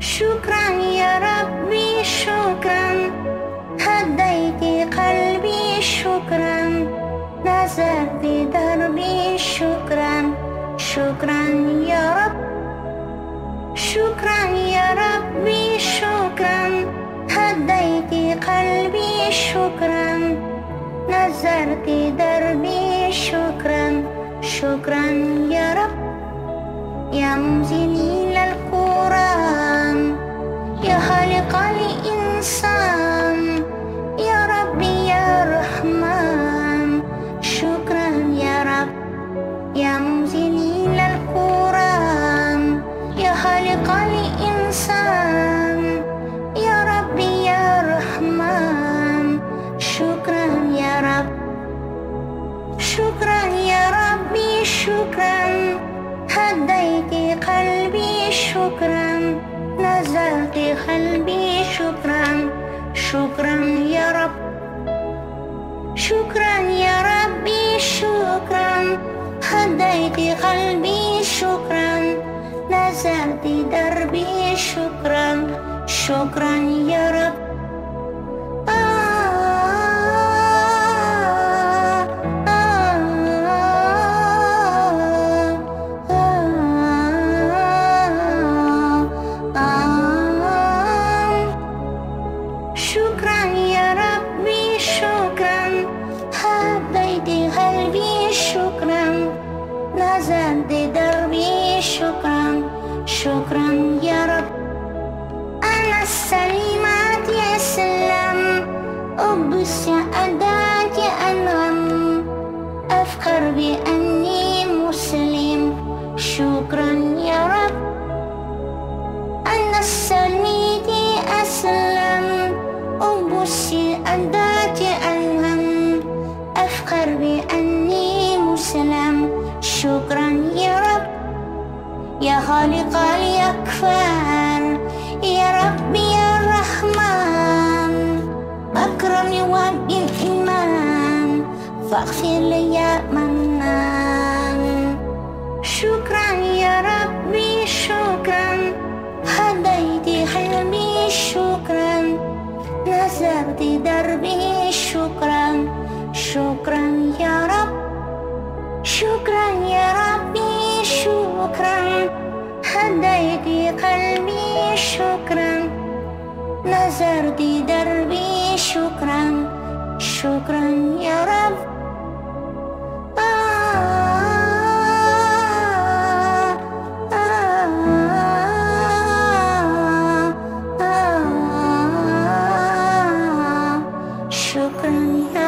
شكرا يا ربي شكرا، هديت قلبي شكرا، نزلت دربي شكرا. شكرا يا رب، شكرا يا ربي شكرا، هديت قلبي شكرا، نزلت دربي شكرا. شكرا يا رب، يا منزلي القرآن، يا خالق الإنسان، يا ربي يا رحمن. شكرا يا رب، يا منزلي القرآن، يا خالق الإنسان، يا ربي يا رحمن. شكرا يا رب، شكرا يا ربي شكرا، هديت قلبي شكرا، نزلت قلبي شكرا. شكرا يا رب، شكرا يا ربي شكرا، هديت قلبي شكرا، نزلت دربي شكرا. شكرا يا رب. شكرا يا ربي شكرا، هديت قلبي شكرا، نزلت دربي شكرا. شكرا يا رب. أنا السليمات يا سلام، أبص أداك أنغم، أفخر بأني مسلم. شكرا يا رب. أنا السليمات أسلم، أبص أداك أنغم، أفخر بأني مسلم. شكرا يا رب، يا خالق الأكفار، يا ربي يا رحمن، أكرمني وبالإيمان، فاغفر لي يا منان. شكرا يا ربي شكرا، هديت قلبي شكرا، نزلت دربي شكرا. شكرا يا رب، شكرا يا ربي شكرا، هديت قلبي شكرا، نزلت دربي شكرا. شكرا يا رب. شكرا يا